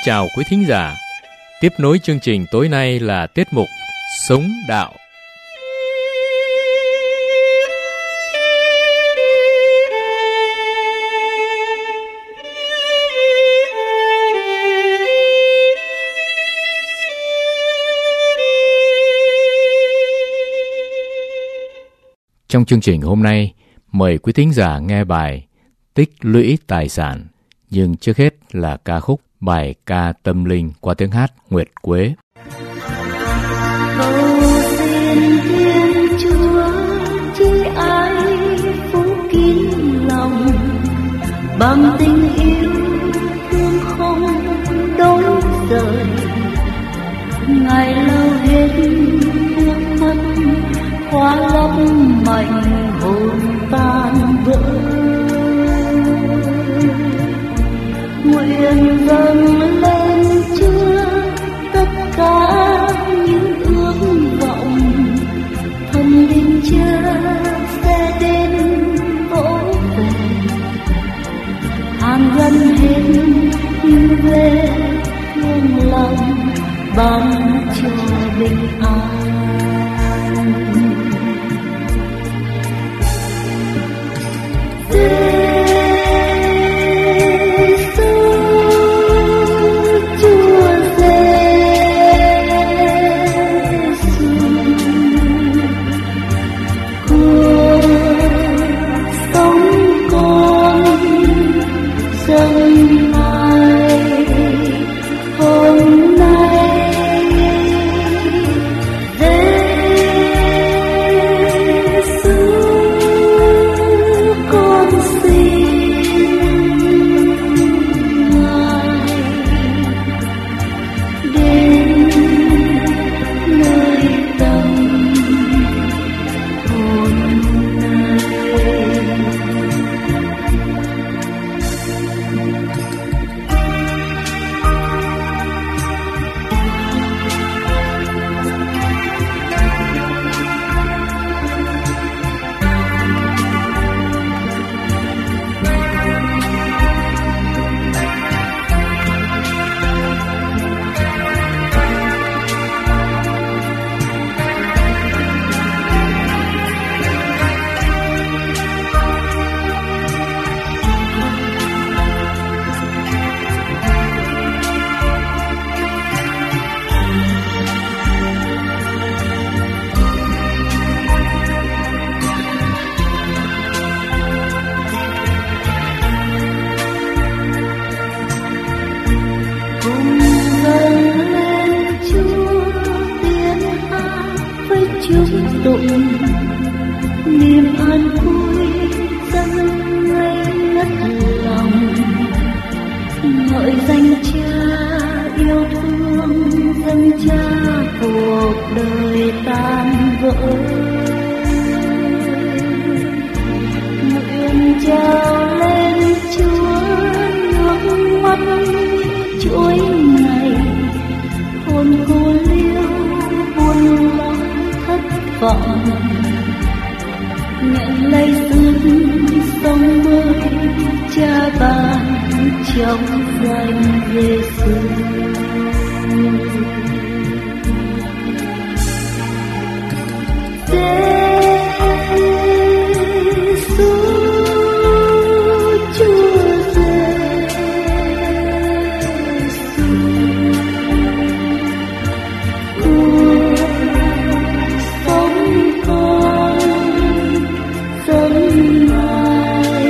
chào quý thính giả. Tiếp nối chương trình tối nay là tiết mục Sống Đạo. Trong chương trình hôm nay, mời quý thính giả nghe bài Tích lũy tài sản. Nhưng trước hết là ca khúc bài ca tâm linh qua tiếng hát Nguyệt Quế. Cầu xin Thiên Chúa chứ ai phúc kín lòng, bằng tình yêu thương không đổi rời. Ngày lâu hết nước mắt khóa lấp mảnh hồn tan vỡ. Nguyện dâng lên Chúa tất cả những ước vọng, thần linh Chúa sẽ đến vỗ về, hàng gần hết như về thương lòng, ban cho bình an. Niềm an vui dâng ngây ngất lòng, ngợi danh Cha yêu thương, danh Cha cuộc đời tan vỡ. Nguyện trao lên Chúa nước mắt chuỗi ngày, hồn cô liêu buồn lo thất vọng, nhận lấy ước sống mới Cha ban trong danh Giêsu.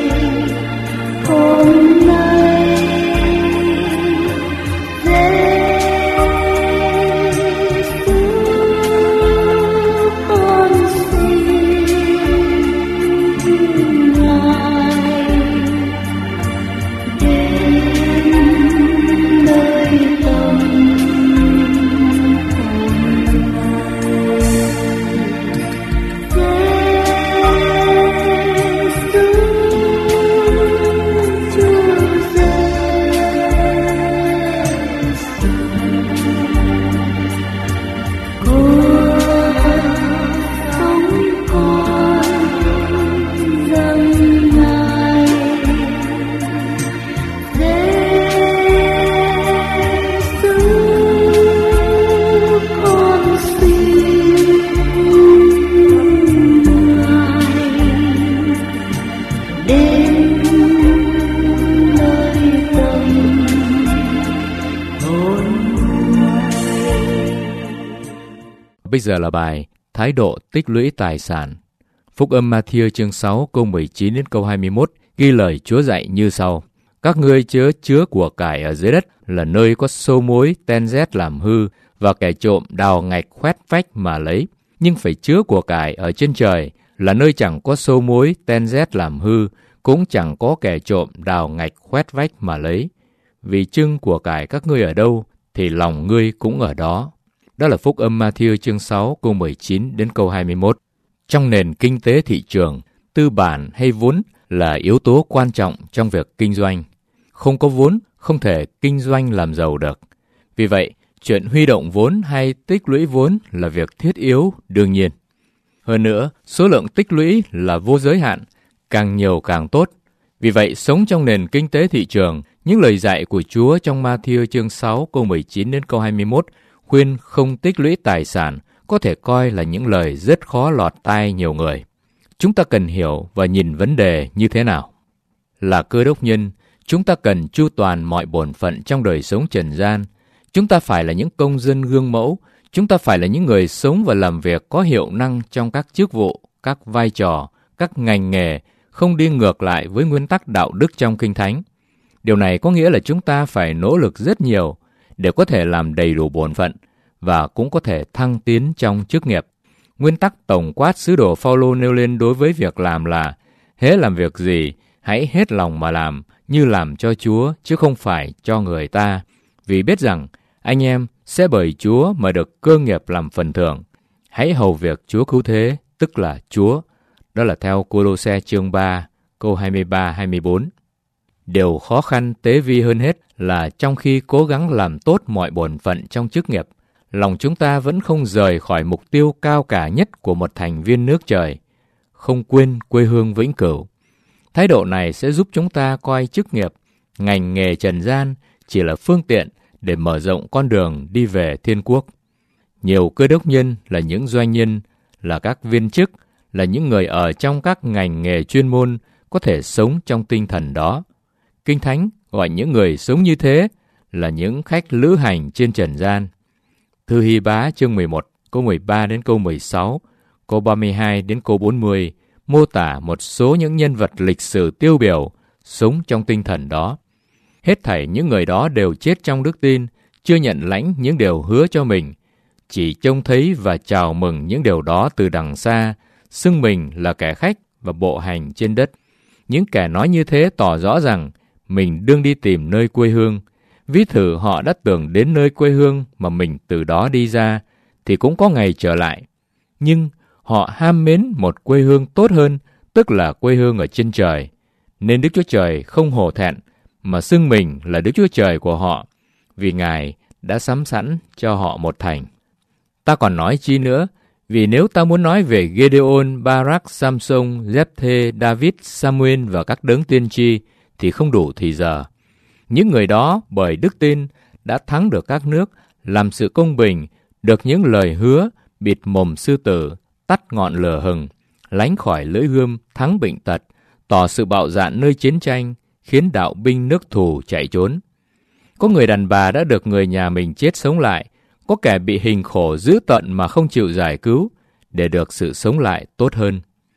Hôm nay bây giờ là bài Thái độ tích lũy tài sản. Phúc âm Ma-thi-ơ chương 6 câu 19 đến câu 21 ghi lời Chúa dạy như sau: Các ngươi chớ chứa của cải ở dưới đất, là nơi có sâu mối ten rét làm hư, và kẻ trộm đào ngạch khoét vách mà lấy. Nhưng phải chứa của cải ở trên trời, là nơi chẳng có sâu mối ten rét làm hư, cũng chẳng có kẻ trộm đào ngạch khoét vách mà lấy. Vì chưng của cải các ngươi ở đâu, thì lòng ngươi cũng ở đó. Đó là Phúc âm Ma-thi-ơ chương 6 câu 19 đến câu 21. Trong nền kinh tế thị trường, tư bản hay vốn là yếu tố quan trọng trong việc kinh doanh. Không có vốn, không thể kinh doanh làm giàu được. Vì vậy, chuyện huy động vốn hay tích lũy vốn là việc thiết yếu đương nhiên. Hơn nữa, số lượng tích lũy là vô giới hạn, càng nhiều càng tốt. Vì vậy, sống trong nền kinh tế thị trường, những lời dạy của Chúa trong Ma-thi-ơ chương 6 câu 19 đến câu 21 khuyên không tích lũy tài sản có thể coi là những lời rất khó lọt tai nhiều người. Chúng ta cần hiểu và nhìn vấn đề như thế nào. Là Cơ Đốc nhân, chúng ta cần chu toàn mọi bổn phận trong đời sống trần gian. Chúng ta phải là những công dân gương mẫu. Chúng ta phải là những người sống và làm việc có hiệu năng trong các chức vụ, các vai trò, các ngành nghề, không đi ngược lại với nguyên tắc đạo đức trong Kinh Thánh. Điều này có nghĩa là chúng ta phải nỗ lực rất nhiều để có thể làm đầy đủ bổn phận và cũng có thể thăng tiến trong chức nghiệp. Nguyên tắc tổng quát sứ đồ Phao-lô nêu lên đối với việc làm là: hễ làm việc gì, hãy hết lòng mà làm, như làm cho Chúa chứ không phải cho người ta, vì biết rằng anh em sẽ bởi Chúa mà được cơ nghiệp làm phần thưởng. Hãy hầu việc Chúa cứu thế, tức là Chúa. Đó là theo Cô-lô-se chương 3, câu 23-24. Điều khó khăn tế vi hơn hết là trong khi cố gắng làm tốt mọi bổn phận trong chức nghiệp, lòng chúng ta vẫn không rời khỏi mục tiêu cao cả nhất của một thành viên nước trời, không quên quê hương vĩnh cửu. Thái độ này sẽ giúp chúng ta coi chức nghiệp, ngành nghề trần gian chỉ là phương tiện để mở rộng con đường đi về thiên quốc. Nhiều cơ đốc nhân là những doanh nhân, là các viên chức, là những người ở trong các ngành nghề chuyên môn có thể sống trong tinh thần đó. Kinh Thánh gọi những người sống như thế là những khách lữ hành trên trần gian. Thư Hy-bá chương 11, câu 13 đến câu 16, câu 32 đến câu 40 mô tả một số những nhân vật lịch sử tiêu biểu sống trong tinh thần đó. Hết thảy những người đó đều chết trong đức tin, chưa nhận lãnh những điều hứa cho mình, chỉ trông thấy và chào mừng những điều đó từ đằng xa, xưng mình là kẻ khách và bộ hành trên đất. Những kẻ nói như thế tỏ rõ rằng mình đương đi tìm nơi quê hương. Ví thử họ đã tưởng đến nơi quê hương mà mình từ đó đi ra, thì cũng có ngày trở lại. Nhưng họ ham mến một quê hương tốt hơn, tức là quê hương ở trên trời. Nên Đức Chúa Trời không hổ thẹn mà xưng mình là Đức Chúa Trời của họ, vì Ngài đã sắm sẵn cho họ một thành. Ta còn nói chi nữa, vì nếu ta muốn nói về Gideon, Barak, Samson, Jephthê, David, Samuel và các đấng tiên tri thì không đủ thì giờ. Những người đó bởi đức tin đã thắng được các nước, làm sự công bình, được những lời hứa, bịt mồm sư tử, tắt ngọn lửa hừng, lánh khỏi lưỡi gươm, thắng bệnh tật, tỏ sự bạo dạn nơi chiến tranh, khiến đạo binh nước thù chạy trốn. Có người đàn bà đã được người nhà mình chết sống lại, có kẻ bị hình khổ dữ tợn mà không chịu giải cứu, để được sự sống lại tốt hơn.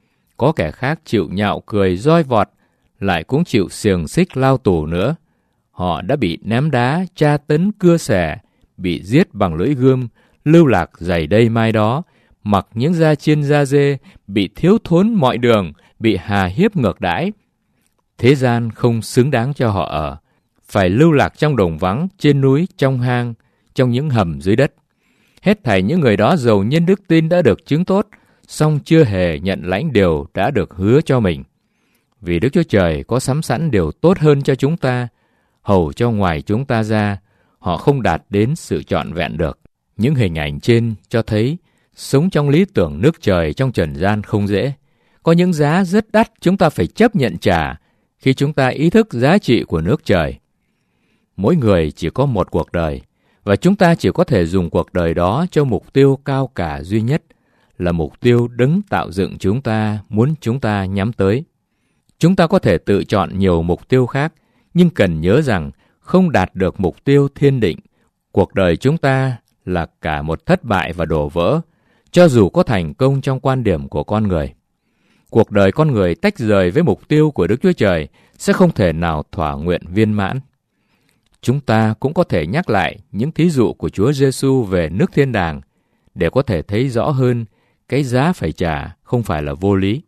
Có kẻ khác chịu nhạo cười roi vọt, lại cũng chịu xiềng xích lao tù nữa. Họ đã bị ném đá, tra tấn cưa xẻ, bị giết bằng lưỡi gươm, lưu lạc giày đây mai đó, mặc những da chiên da dê, bị thiếu thốn mọi đường, bị hà hiếp ngược đãi. Thế gian không xứng đáng cho họ ở, phải lưu lạc trong đồng vắng, trên núi, trong hang, trong những hầm dưới đất. Hết thảy những người đó dầu nhân đức tin đã được chứng tốt, song chưa hề nhận lãnh điều đã được hứa cho mình. Vì Đức Chúa Trời có sắm sẵn điều tốt hơn cho chúng ta, hầu cho ngoài chúng ta ra, họ không đạt đến sự trọn vẹn được. Những hình ảnh trên cho thấy sống trong lý tưởng nước trời trong trần gian không dễ. Có những giá rất đắt chúng ta phải chấp nhận trả khi chúng ta ý thức giá trị của nước trời. Mỗi người chỉ có một cuộc đời, và chúng ta chỉ có thể dùng cuộc đời đó cho mục tiêu cao cả duy nhất, là mục tiêu đấng tạo dựng chúng ta muốn chúng ta nhắm tới. Chúng ta có thể tự chọn nhiều mục tiêu khác, nhưng cần nhớ rằng không đạt được mục tiêu thiên định, cuộc đời chúng ta là cả một thất bại và đổ vỡ, cho dù có thành công trong quan điểm của con người. Cuộc đời con người tách rời với mục tiêu của Đức Chúa Trời sẽ không thể nào thỏa nguyện viên mãn. Chúng ta cũng có thể nhắc lại những thí dụ của Chúa Giêsu về nước thiên đàng để có thể thấy rõ hơn cái giá phải trả không phải là vô lý.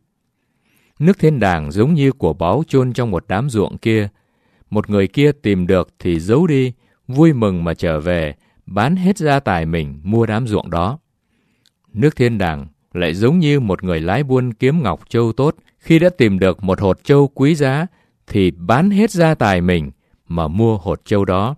Nước thiên đàng giống như của báu chôn trong một đám ruộng kia. Một người kia tìm được thì giấu đi, vui mừng mà trở về, bán hết gia tài mình mua đám ruộng đó. Nước thiên đàng lại giống như một người lái buôn kiếm ngọc châu tốt, khi đã tìm được một hột châu quý giá thì bán hết gia tài mình mà mua hột châu đó.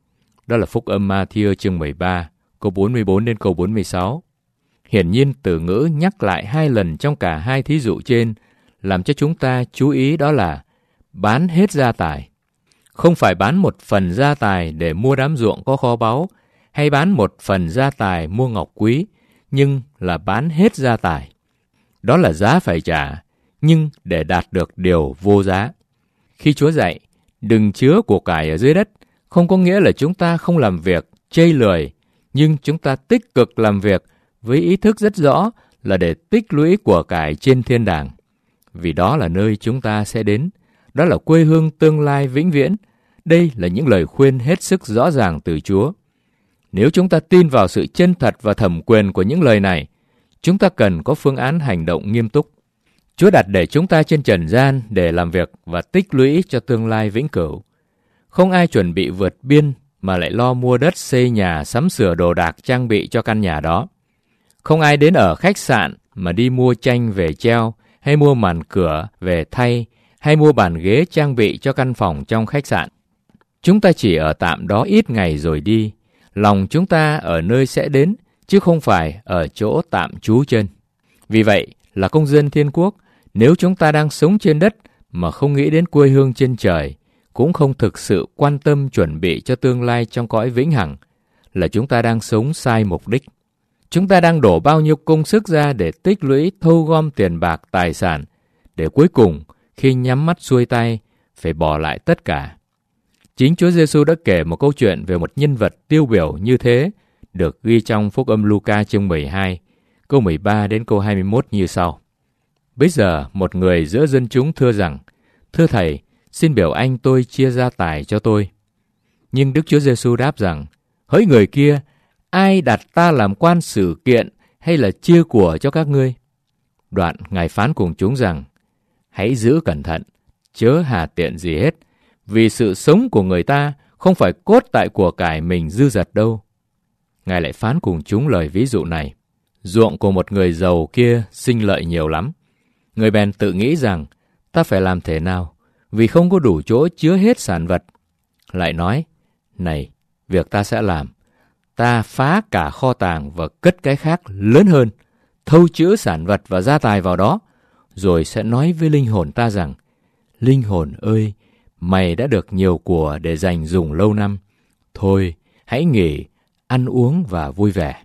Đó là Phúc âm Ma-thi-ơ chương 13, câu 44 đến câu 46. Hiển nhiên từ ngữ nhắc lại 2 lần trong cả 2 thí dụ trên làm cho chúng ta chú ý, đó là bán hết gia tài. Không phải bán một phần gia tài để mua đám ruộng có kho báu, hay bán một phần gia tài mua ngọc quý, nhưng là bán hết gia tài. Đó là giá phải trả, nhưng để đạt được điều vô giá. Khi Chúa dạy, đừng chứa của cải ở dưới đất, không có nghĩa là chúng ta không làm việc, chây lười, nhưng chúng ta tích cực làm việc với ý thức rất rõ là để tích lũy của cải trên thiên đàng. Vì đó là nơi chúng ta sẽ đến, đó là quê hương tương lai vĩnh viễn. Đây là những lời khuyên hết sức rõ ràng từ Chúa. Nếu chúng ta tin vào sự chân thật và thẩm quyền của những lời này, chúng ta cần có phương án hành động nghiêm túc. Chúa đặt để chúng ta trên trần gian để làm việc và tích lũy cho tương lai vĩnh cửu. Không ai chuẩn bị vượt biên mà lại lo mua đất xây nhà, sắm sửa đồ đạc trang bị cho căn nhà đó. Không ai đến ở khách sạn mà đi mua tranh về treo, hay mua màn cửa về thay, hay mua bàn ghế trang bị cho căn phòng trong khách sạn. Chúng ta chỉ ở tạm đó ít ngày rồi đi. Lòng chúng ta ở nơi sẽ đến, chứ không phải ở chỗ tạm trú chân. Vì vậy, là công dân thiên quốc, nếu chúng ta đang sống trên đất mà không nghĩ đến quê hương trên trời, cũng không thực sự quan tâm chuẩn bị cho tương lai trong cõi vĩnh hằng, là chúng ta đang sống sai mục đích. Chúng ta đang đổ bao nhiêu công sức ra để tích lũy thâu gom tiền bạc tài sản, để cuối cùng khi nhắm mắt xuôi tay phải bỏ lại tất cả. Chính Chúa Giêsu đã kể một câu chuyện về một nhân vật tiêu biểu như thế, được ghi trong Phúc âm Luca chương 12, câu 13 đến câu 21 như sau. Bây giờ một người giữa dân chúng thưa rằng: Thưa Thầy, xin biểu anh tôi chia gia tài cho tôi. Nhưng Đức Chúa Giêsu đáp rằng: Hỡi người kia, ai đặt ta làm quan xử kiện hay là chia của cho các ngươi? Đoạn Ngài phán cùng chúng rằng: Hãy giữ cẩn thận, chớ hà tiện gì hết, vì sự sống của người ta không phải cốt tại của cải mình dư dật đâu. Ngài lại phán cùng chúng lời ví dụ này: Ruộng của một người giàu kia sinh lợi nhiều lắm. Người bèn tự nghĩ rằng: Ta phải làm thế nào, vì không có đủ chỗ chứa hết sản vật. Lại nói: Này, việc ta sẽ làm, ta phá cả kho tàng và cất cái khác lớn hơn, thâu chữ sản vật và gia tài vào đó, rồi sẽ nói với linh hồn ta rằng: Linh hồn ơi, mày đã được nhiều của để dành dùng lâu năm. Thôi, hãy nghỉ, ăn uống và vui vẻ.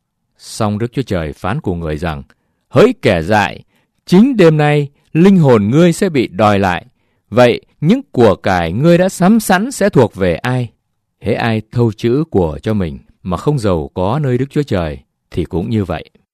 Song Đức Chúa Trời phán cùng người rằng: Hỡi kẻ dại, chính đêm nay linh hồn ngươi sẽ bị đòi lại. Vậy những của cải ngươi đã sắm sẵn sẽ thuộc về ai? Hễ ai thâu chữ của cho mình mà không giàu có nơi Đức Chúa Trời thì cũng như vậy.